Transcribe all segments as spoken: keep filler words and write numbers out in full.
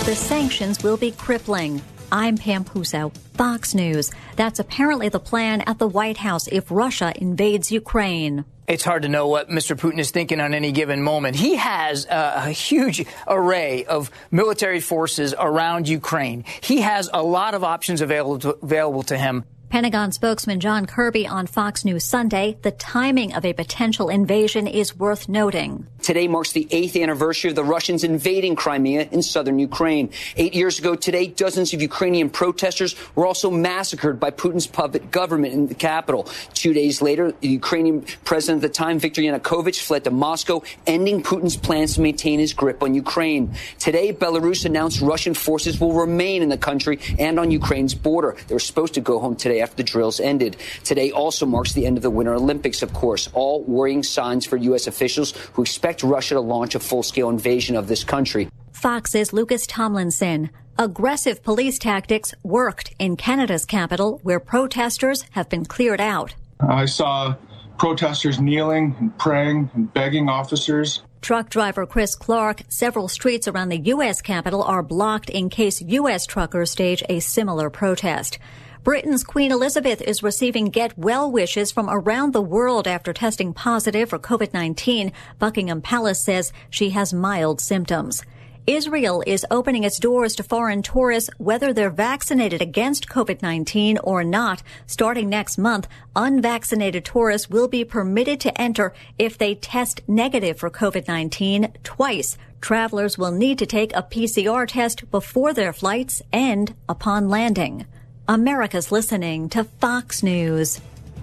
The sanctions will be crippling. I'm Pam Puso, Fox News. That's apparently the plan at the White House if Russia invades Ukraine. It's hard to know what Mister Putin is thinking on any given moment. He has a, a huge array of military forces around Ukraine. He has a lot of options available to, available to him. Pentagon spokesman John Kirby on Fox News Sunday, the timing of a potential invasion is worth noting. Today marks the eighth anniversary of the Russians invading Crimea in southern Ukraine. Eight years ago today, dozens of Ukrainian protesters were also massacred by Putin's puppet government in the capital. Two days later, the Ukrainian president at the time, Viktor Yanukovych, fled to Moscow, ending Putin's plans to maintain his grip on Ukraine. Today, Belarus announced Russian forces will remain in the country and on Ukraine's border. They were supposed to go home today after the drills ended. Today also marks the end of the Winter Olympics, of course, all worrying signs for U S officials who expect Russia to launch a full-scale invasion of this country. Fox's Lucas Tomlinson. Aggressive police tactics worked in Canada's capital, where protesters have been cleared out. I saw protesters kneeling and praying and begging officers. Truck driver Chris Clark, several streets around the U S Capitol are blocked in case U S truckers stage a similar protest. Britain's Queen Elizabeth is receiving get well wishes from around the world after testing positive for COVID nineteen. Buckingham Palace says she has mild symptoms. Israel is opening its doors to foreign tourists, whether they're vaccinated against COVID nineteen or not. Starting next month, unvaccinated tourists will be permitted to enter if they test negative for COVID nineteen twice. Travelers will need to take a P C R test before their flights and upon landing. America's listening to Fox News.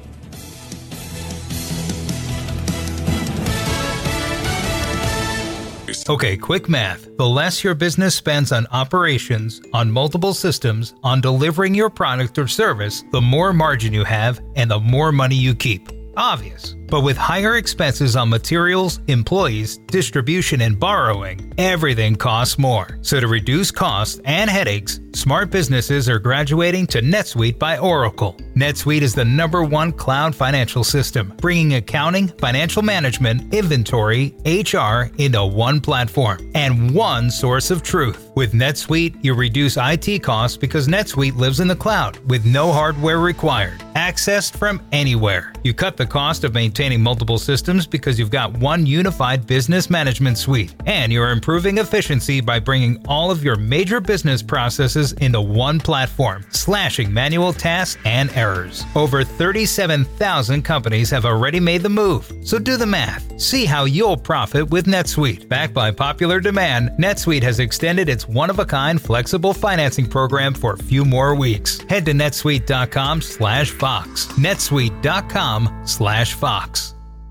Okay, quick math. The less your business spends on operations, on multiple systems, on delivering your product or service, the more margin you have and the more money you keep. Obvious. But with higher expenses on materials, employees, distribution, and borrowing, everything costs more. So to reduce costs and headaches, smart businesses are graduating to NetSuite by Oracle. NetSuite is the number one cloud financial system, bringing accounting, financial management, inventory, H R into one platform and one source of truth. With NetSuite, you reduce I T costs because NetSuite lives in the cloud with no hardware required, accessed from anywhere. You cut the cost of maintaining multiple systems because you've got one unified business management suite, and you're improving efficiency by bringing all of your major business processes into one platform, slashing manual tasks and errors. Over thirty-seven thousand companies have already made the move, so do the math. See how you'll profit with NetSuite. Backed by popular demand, NetSuite has extended its one-of-a-kind flexible financing program for a few more weeks. Head to netsuite.com slash Fox. netsuite.com slash Fox.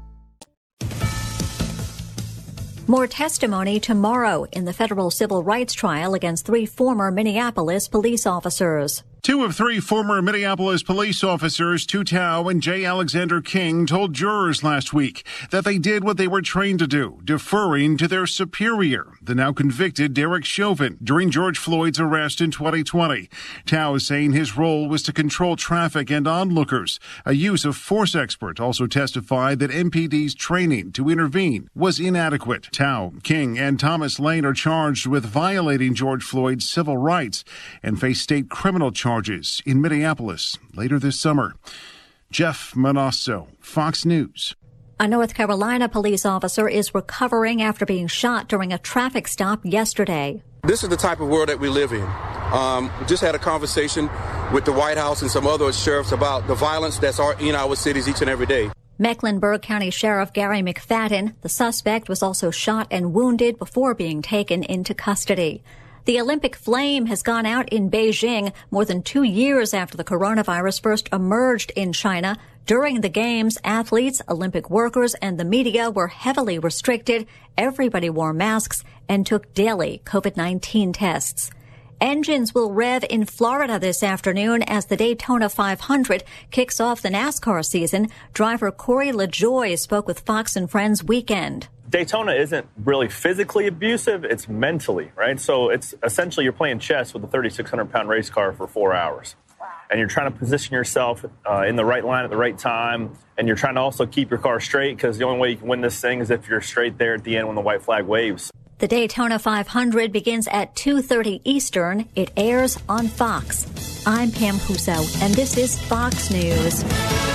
More testimony tomorrow in the federal civil rights trial against three former Minneapolis police officers. Two of three former Minneapolis police officers, Tou Thao and J. Alexander King, told jurors last week that they did what they were trained to do, deferring to their superior, the now convicted Derek Chauvin, during George Floyd's arrest in twenty twenty. Thao is saying his role was to control traffic and onlookers. A use of force expert also testified that M P D's training to intervene was inadequate. Thao, King, and Thomas Lane are charged with violating George Floyd's civil rights and face state criminal charges in Minneapolis later this summer. Jeff Manasso, Fox News. A North Carolina police officer is recovering after being shot during a traffic stop yesterday. This is the type of world that we live in. Um, just had a conversation with the White House and some other sheriffs about the violence that's in our cities each and every day. Mecklenburg County Sheriff Gary McFadden, the suspect, was also shot and wounded before being taken into custody. The Olympic flame has gone out in Beijing more than two years after the coronavirus first emerged in China. During the Games, athletes, Olympic workers, and the media were heavily restricted. Everybody wore masks and took daily COVID nineteen tests. Engines will rev in Florida this afternoon as the Daytona five hundred kicks off the NASCAR season. Driver Corey LaJoie spoke with Fox and Friends Weekend. Daytona isn't really physically abusive, it's mentally, right? So it's essentially you're playing chess with a thirty-six hundred pound race car for four hours. And you're trying to position yourself uh, in the right line at the right time. And you're trying to also keep your car straight because the only way you can win this thing is if you're straight there at the end when the white flag waves. The Daytona five hundred begins at two thirty Eastern. It airs on Fox. I'm Pam Puso, and this is Fox News.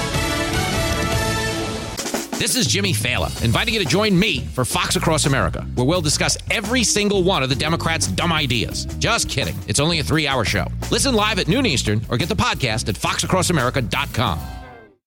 This is Jimmy Fallon, inviting you to join me for Fox Across America, where we'll discuss every single one of the Democrats' dumb ideas. Just kidding. It's only a three-hour show. Listen live at noon Eastern or get the podcast at fox across america dot com.